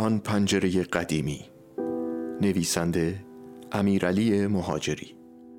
آن پنجره قدیمی. نویسنده امیرعلی مهاجری.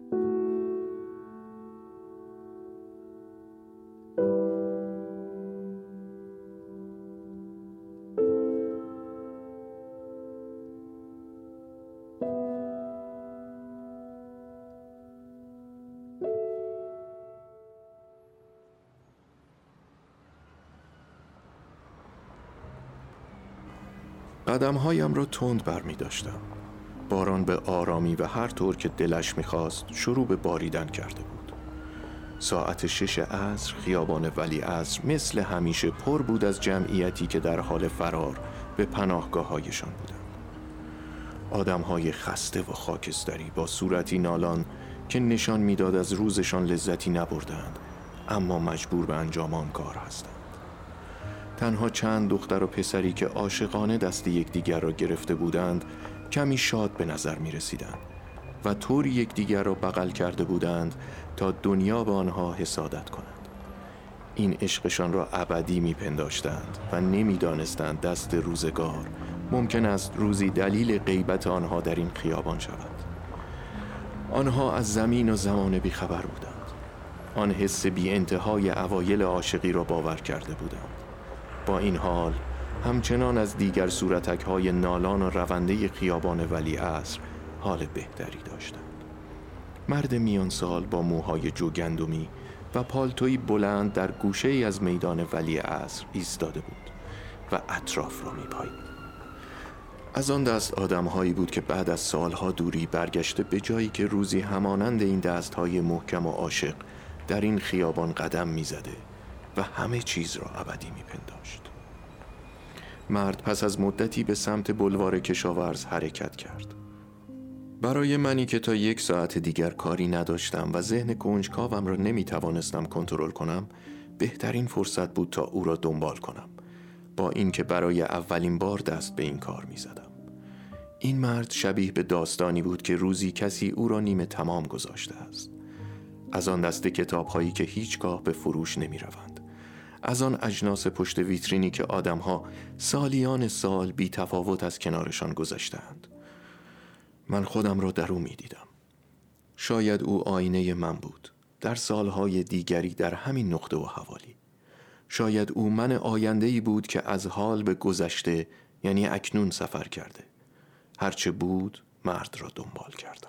قدم‌هایم را تند برمی داشتم. باران به آرامی و هر طور که دلش می‌خواست شروع به باریدن کرده بود. ساعت 6 عصر خیابان ولیعصر مثل همیشه پر بود از جمعیتی که در حال فرار به پناهگاه‌هایشان بودند. آدم‌های خسته و خاکستری با صورتی نالان که نشان می‌داد از روزشان لذتی نبردند، اما مجبور به انجام آن کار هستند. تنها چند دختر و پسری که عاشقانه دست یکدیگر را گرفته بودند کمی شاد به نظر می رسیدند و طوری یکدیگر را بغل کرده بودند تا دنیا به آنها حسادت کند. این عشقشان را ابدی می پنداشتند و نمی دانستند دست روزگار ممکن است روزی دلیل غیبت آنها در این خیابان شود. آنها از زمین و زمان بی خبر بودند. آن حس بی انتهای اوایل عاشقی را باور کرده بودند. با این حال همچنان از دیگر صورتک‌های نالان و رونده خیابان ولیعصر حال بهتری داشتند. مرد میان سال با موهای جوگندمی و پالتوی بلند در گوشه‌ای از میدان ولیعصر ایستاده بود و اطراف را می‌پایید. از آن دست آدم‌هایی بود که بعد از سالها دوری برگشته به جایی که روزی همانند این دست‌های محکم و عاشق در این خیابان قدم می‌زده و همه چیز را ابدی می‌پنداشت. مرد پس از مدتی به سمت بلوار کشاورز حرکت کرد. برای منی که تا 1 ساعت دیگر کاری نداشتم و ذهن کنجکاوم را نمی‌توانستم کنترل کنم، بهترین فرصت بود تا او را دنبال کنم، با اینکه برای اولین بار دست به این کار می‌زدم. این مرد شبیه به داستانی بود که روزی کسی او را نیمه تمام گذاشته است. از آن دسته کتاب‌هایی که هیچگاه به فروش نمی‌روند. از آن اجناس پشت ویترینی که آدم‌ها سالیان سال بی تفاوت از کنارشان گذشتند. من خودم را در او می‌دیدم. شاید او آینه من بود، در سالهای دیگری در همین نقطه و حوالی. شاید او من آینده‌ای بود که از حال به گذشته، یعنی اکنون سفر کرده. هرچه بود مرد را دنبال کردم.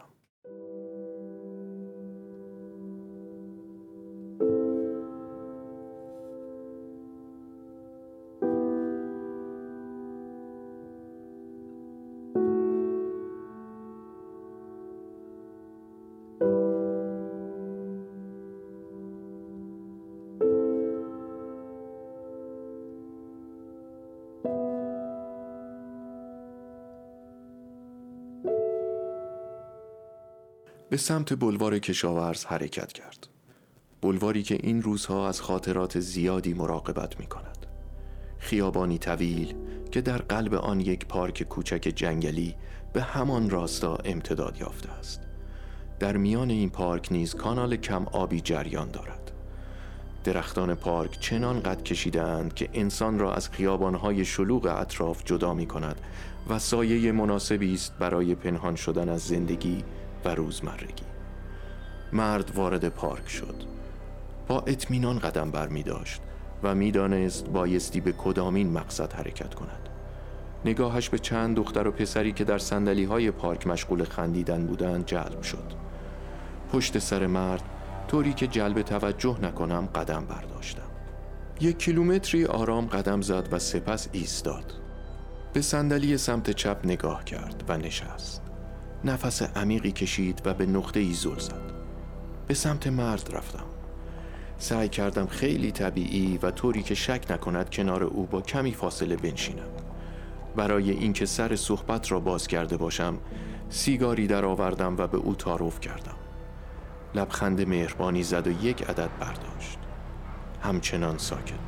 به سمت بلوار کشاورز حرکت کرد. بلواری که این روزها از خاطرات زیادی مراقبت می کند. خیابانی طویل که در قلب آن یک پارک کوچک جنگلی به همان راستا امتداد یافته است. در میان این پارک نیز کانال کم آبی جریان دارد. درختان پارک چنان قد کشیده اند که انسان را از خیابانهای شلوغ اطراف جدا می کند و سایه مناسبی است برای پنهان شدن از زندگی و روزمرگی. مرد وارد پارک شد. با اطمینان قدم بر می داشت و می دانست بایستی به کدامین مقصد حرکت کند. نگاهش به چند دختر و پسری که در صندلی‌های پارک مشغول خندیدن بودند جلب شد. پشت سر مرد طوری که جلب توجه نکنم قدم برداشتم. 1 کیلومتری آرام قدم زد و سپس ایستاد. به صندلی سمت چپ نگاه کرد و نشست. نفس عمیقی کشید و به نقطه‌ای زل زد. به سمت مرد رفتم. سعی کردم خیلی طبیعی و طوری که شک نکند کنار او با کمی فاصله بنشینم. برای اینکه سر صحبت را باز کرده باشم، سیگاری در آوردم و به او تعارف کردم. لبخند مهربانی زد و 1 عدد برداشت. همچنان ساکت.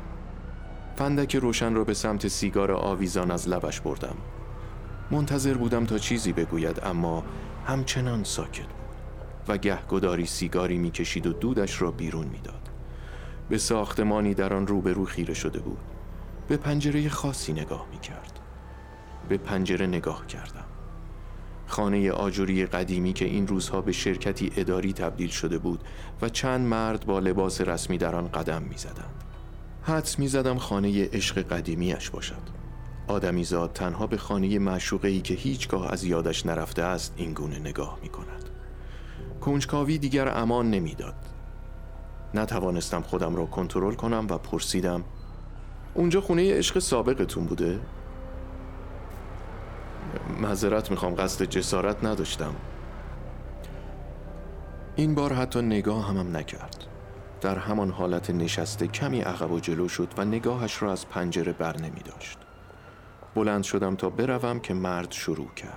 فندک روشن را به سمت سیگار آویزان از لبش بردم. منتظر بودم تا چیزی بگوید، اما همچنان ساکت بود و گهگداری سیگاری میکشید و دودش را بیرون میداد. به ساختمانی در آن روبرو خیره شده بود. به پنجره خاصی نگاه میکرد. به پنجره نگاه کردم. خانه آجوری قدیمی که این روزها به شرکتی اداری تبدیل شده بود و چند مرد با لباس رسمی در آن قدم می زدند. حدس می زدم خانه عشق قدیمیش باشد. آدمیزاد تنها به خانه معشوقه‌ای که هیچگاه از یادش نرفته است این گونه نگاه می کند. کنجکاوی دیگر امان نمی داد. نتوانستم خودم را کنترل کنم و پرسیدم: اونجا خونه عشق سابقتون بوده؟ معذرت میخوام، قصد جسارت نداشتم. این بار حتی نگاه هم نکرد. در همان حالت نشسته کمی عقب و جلو شد و نگاهش را از پنجره بر نمی داشت. بلند شدم تا بروم که مرد شروع کرد: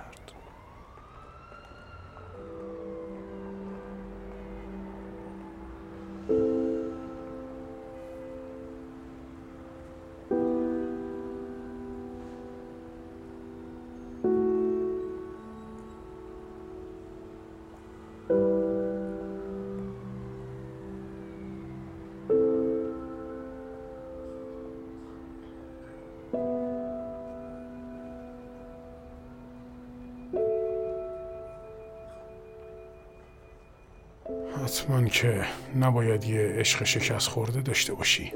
حتما که نباید یه عشق شکست خورده داشته باشی.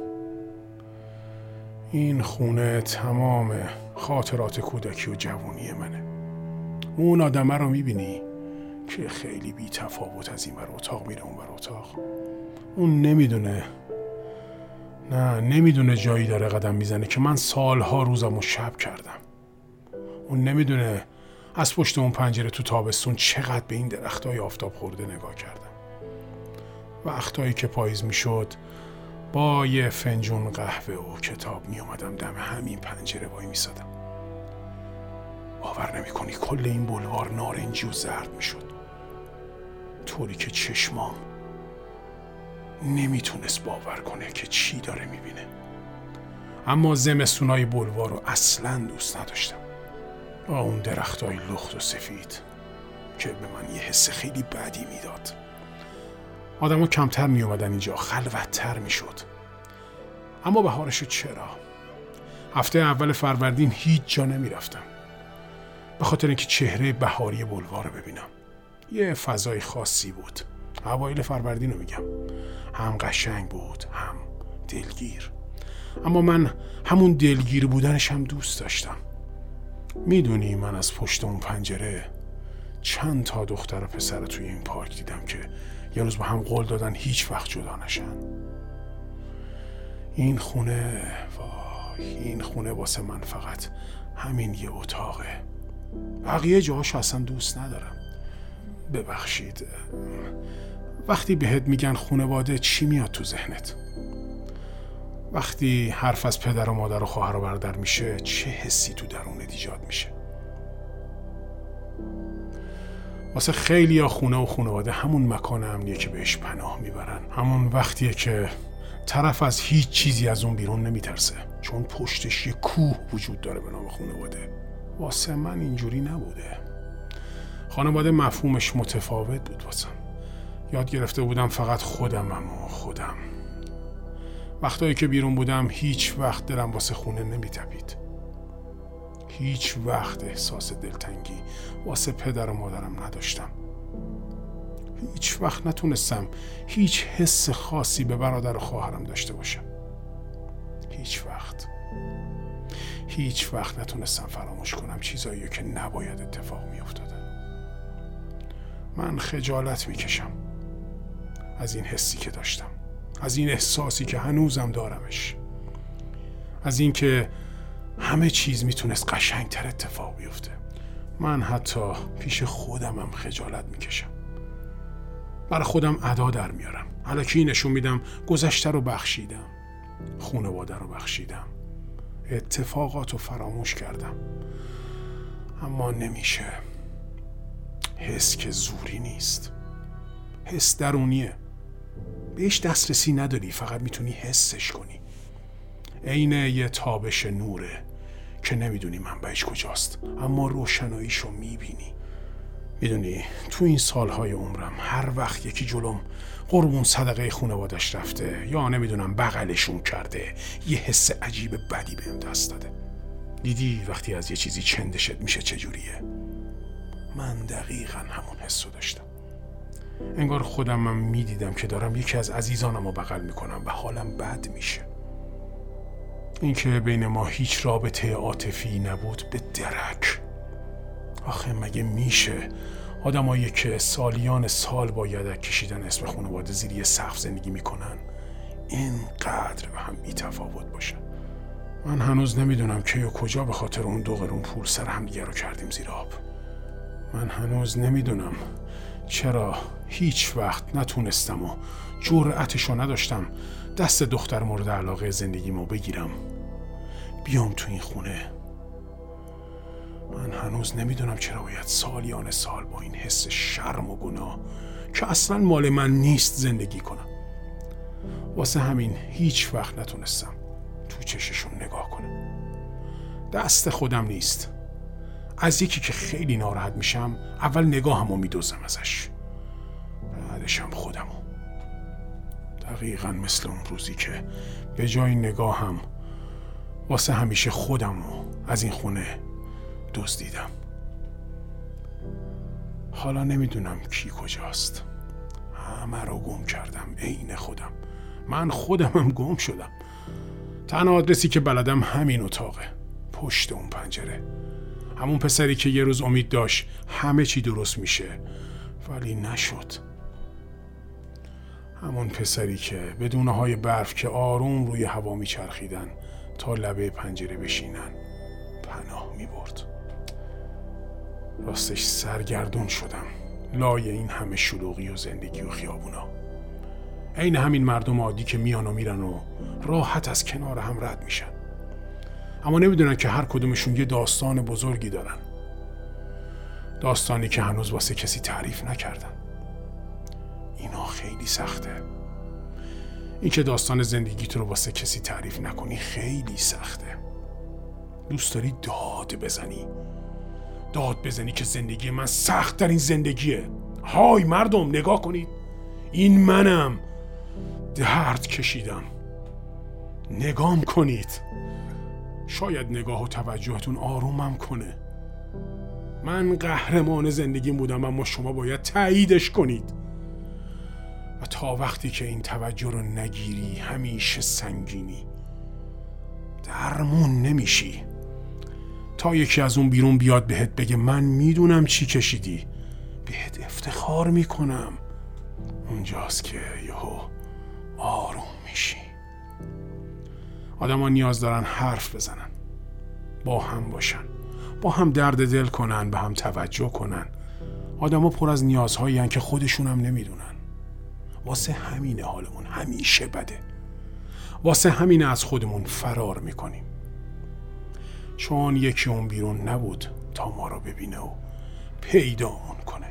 این خونه تمام خاطرات کودکی و جوانی منه. اون آدمه رو میبینی که خیلی بی تفاوت از این ور اتاق میره اون ور اتاق. اون نمیدونه جایی داره قدم میزنه که من سالها روزمو شب کردم. اون نمیدونه از پشت اون پنجره تو تابستون چقدر به این درختای آفتاب خورده نگاه کردم. وقتایی که پاییز میشد با یه فنجون قهوه و کتاب می اومدم دم همین پنجره وای میسادم. باور نمی کنی کل این بلوار نارنجی و زرد میشد، طوری که چشمام نمیتونست باور کنه که چی داره میبینه. اما زمستونای بلوار رو اصلا دوست نداشتم، با اون درختای لخت و سفید که به من یه حس خیلی بدی میداد. آدم‌ها کمتر می اومدن اینجا، خلوت‌تر میشد. اما بهارشو چرا؟ هفته اول فروردین هیچ جا نمی رفتم، به خاطر اینکه چهره بهاری بلوار رو ببینم. یه فضای خاصی بود. اوایل فروردین رو میگم، هم قشنگ بود هم دلگیر. اما من همون دلگیر بودنش هم دوست داشتم. میدونی من از پشت اون پنجره چند تا دختر و پسر توی این پارک دیدم که یه روز با هم قول دادن هیچ وقت جدا نشن. این خونه واسه من فقط همین یه اتاقه. بقیه جاهاشو اصلا دوست ندارم. ببخشید، وقتی بهت میگن خانواده چی میاد تو ذهنت؟ وقتی حرف از پدر و مادر و خواهر و برادر میشه چه حسی تو درونت ایجاد میشه؟ واسه خیلی‌ها خونه و خانواده همون مکان امنیه که بهش پناه میبرن. همون وقتیه که طرف از هیچ چیزی از اون بیرون نمیترسه، چون پشتش یه کوه وجود داره به نام خانواده. واسه من اینجوری نبوده. خانواده مفهومش متفاوت بود واسم. یاد گرفته بودم فقط خودمم و خودم. وقتایی که بیرون بودم هیچ وقت دلم واسه خونه نمیتپید. هیچ وقت احساس دلتنگی واسه پدر و مادرم نداشتم. هیچ وقت نتونستم هیچ حس خاصی به برادر و خواهرم داشته باشم. هیچ وقت نتونستم فراموش کنم چیزایی که نباید اتفاق می افتادن. من خجالت می کشم از این حسی که داشتم، از این احساسی که هنوزم دارمش، از این که همه چیز میتونست قشنگتر اتفاق بیفته. من حتی پیش خودمم خجالت میکشم. برای خودم ادا در میارم، الکی نشون میدم گذشته رو بخشیدم، خانواده رو بخشیدم، اتفاقات رو فراموش کردم. اما نمیشه. حس که زوری نیست، حس درونیه، بهش دسترسی نداری، فقط میتونی حسش کنی. عین یه تابش نوره که نمیدونی منبعش کجاست، اما روشناییشو میبینی. میدونی تو این سالهای عمرم هر وقت یکی جلوم قربون صدقه خانوادش رفته یا نمیدونم بغلشون کرده، یه حس عجیب بدی بهم دست داده. دیدی وقتی از یه چیزی چندشت میشه چجوریه؟ من دقیقاً همون حسو داشتم. انگار خودم میدیدم که دارم یکی از عزیزانم رو بغل میکنم و حالم بد میشه. اینکه بین ما هیچ رابطه عاطفی نبود به درک. آخه مگه میشه آدمایی که سالیان سال با یدک کشیدن اسم خانواده زیر یه سقف زندگی میکنن اینقدر به هم بی‌تفاوت باشن؟ من هنوز نمیدونم کی و کجا به خاطر اون 2 قرون پول سر هم دیگه رو کردیم زیر آب. من هنوز نمیدونم چرا هیچ وقت نتونستم و جرأتشو نداشتم دست دختر مورد علاقه زندگیمو بگیرم بیام تو این خونه. من هنوز نمیدونم چرا باید سالیان سال با این حس شرم و گناه که اصلا مال من نیست زندگی کنم. واسه همین هیچ وقت نتونستم تو چششون نگاه کنم. دست خودم نیست. از یکی که خیلی ناراحت میشم اول نگاهمو میدوزم ازش، بعدشم خودمو. دقیقاً مثل اون روزی که به جای نگاهم واسه همیشه خودمو از این خونه دزدیدم. حالا نمیدونم کی کجاست. همه رو گم کردم عین خودم. من خودمم گم شدم. تنها آدرسی که بلدم همین اتاقه، پشت اون پنجره. همون پسری که یه روز امید داشت همه چی درست میشه ولی نشد. همون پسری که به دونه‌های برف که آروم روی هوا میچرخیدن تا لبه پنجره بشینن پناه میبرد. راستش سرگردون شدم لای این همه شلوغی و زندگی و خیابونا. عین همین مردم عادی که میان و میرن و راحت از کنار هم رد میشن، اما نمیدونن که هر کدومشون یه داستان بزرگی دارن. داستانی که هنوز واسه کسی تعریف نکردن. اینا خیلی سخته. این که داستان زندگیت رو واسه کسی تعریف نکنی خیلی سخته. دوست داری داد بزنی که زندگی من سخت ترین زندگیه. های مردم نگاه کنید، این منم، درد کشیدم، نگام کنید. شاید نگاه و توجهتون آرومم کنه. من قهرمان زندگیم بودم اما شما باید تاییدش کنید. و تا وقتی که این توجه رو نگیری همیشه سنگینی، درمون نمیشی. تا یکی از اون بیرون بیاد بهت بگه من میدونم چی کشیدی، بهت افتخار میکنم، اونجاست که یهو آروم میشی. آدم ها نیاز دارن حرف بزنن، با هم باشن، با هم درد دل کنن، به هم توجه کنن. آدم ها پر از نیازهایی هن که خودشون هم نمیدونن. واسه همینه حالمون همیشه بده. واسه همینه از خودمون فرار میکنیم، چون یکی اون بیرون نبود تا ما رو ببینه و پیدامون کنه.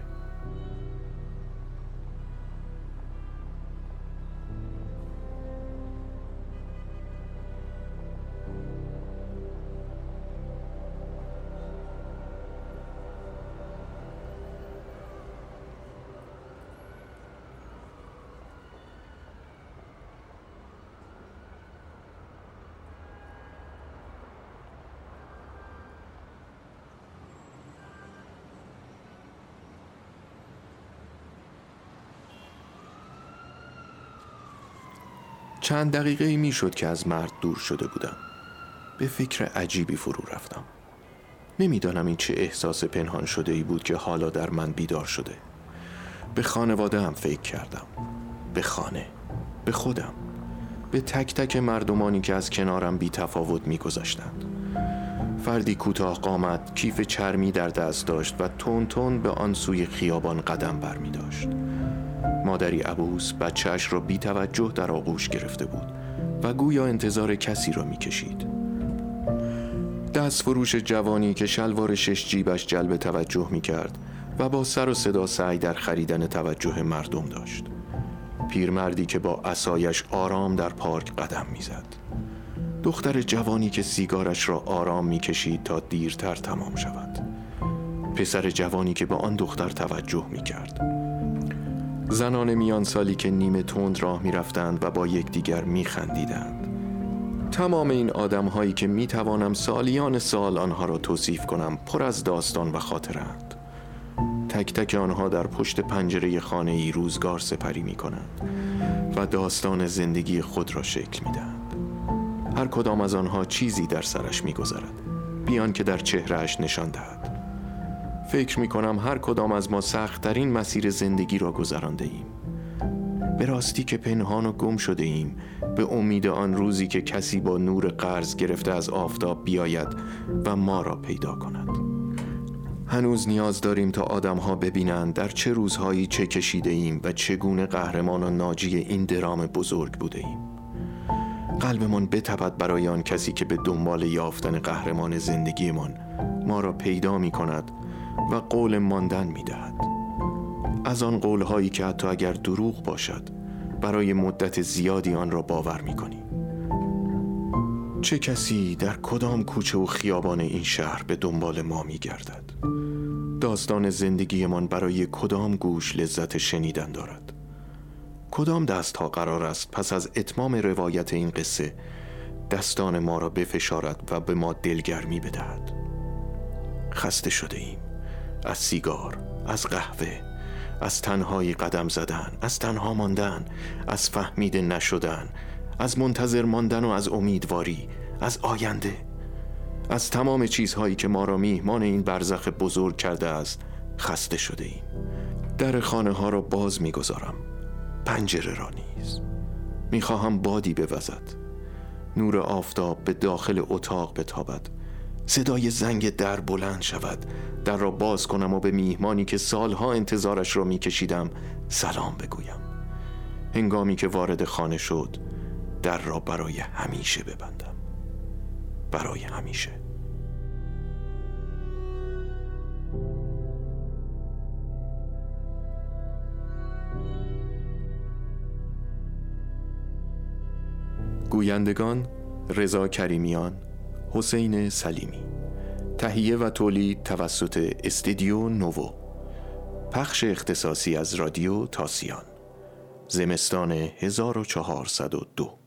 چند دقیقه می شد که از مرد دور شده بودم. به فکر عجیبی فرو رفتم. نمیدانم این چه احساس پنهان شده ای بود که حالا در من بیدار شده. به خانواده هم فکر کردم، به خانه، به خودم، به تک تک مردمانی که از کنارم بی تفاوت می گذاشتند. فردی کوتاه قامت کیف چرمی در دست داشت و تون تون به آن سوی خیابان قدم بر می داشت. مادری عبوس بچه‌اش را بی توجه در آغوش گرفته بود و گویا انتظار کسی را می کشید. دست فروش جوانی که شلوار 6 جیبش جلب توجه می کرد و با سر و صدا سعی در خریدن توجه مردم داشت. پیرمردی که با عصایش آرام در پارک قدم می زد. دختر جوانی که سیگارش را آرام می کشید تا دیرتر تمام شود. پسر جوانی که به آن دختر توجه می کرد. زنان میان سالی که نیمه تند راه می رفتند و با یکدیگر می خندیدند. تمام این آدم‌هایی که می‌توانم سالیان سال آنها را توصیف کنم پر از داستان و خاطرند. تک تک آنها در پشت پنجره خانه‌ای روزگار سپری می‌کنند و داستان زندگی خود را شکل می‌دهند. هر کدام از آنها چیزی در سرش می‌گذرد، بیان که در چهرهش نشان دهد. فکر می‌کنم هر کدام از ما سخت‌ترین مسیر زندگی را گذرانده ایم. به راستی که پنهان و گم شده ایم، به امید آن روزی که کسی با نور قرض گرفته از آفتاب بیاید و ما را پیدا کند. هنوز نیاز داریم تا آدم‌ها ببینند در چه روزهایی چه کشیده ایم و چگونه قهرمان و ناجی این درام بزرگ بوده ایم. قلبمان بتپد برای آن کسی که به دنبال یافتن قهرمان زندگیمان ما را پیدا می کند و قول ماندن می دهد. از آن قولهایی که حتی اگر دروغ باشد برای مدت زیادی آن را باور می کنی. چه کسی در کدام کوچه و خیابان این شهر به دنبال ما می گردد؟ داستان زندگیمان برای کدام گوش لذت شنیدن دارد؟ کدام دست ها قرار است پس از اتمام روایت این قصه دستان ما را بفشارد و به ما دلگرمی بدهد؟ خسته شده ایم از سیگار، از قهوه، از تنهایی قدم زدن، از تنها ماندن، از فهمیده نشدن، از منتظر ماندن و از امیدواری، از آینده، از تمام چیزهایی که ما را میهمان این برزخ بزرگ کرده است. خسته شده ایم. در خانه ها را باز میگذارم، پنجره را نیز. میخواهم بادی بوزد، نور آفتاب به داخل اتاق بتابد، صدای زنگ در بلند شود، در را باز کنم و به میهمانی که سالها انتظارش را میکشیدم سلام بگویم. هنگامی که وارد خانه شد در را برای همیشه ببندم، برای همیشه. گویندگان: رضا کریمیان، حسین سلیمی. تهیه و تولید توسط استودیو نوو. پخش اختصاصی از رادیو تاسیان. زمستان 1402.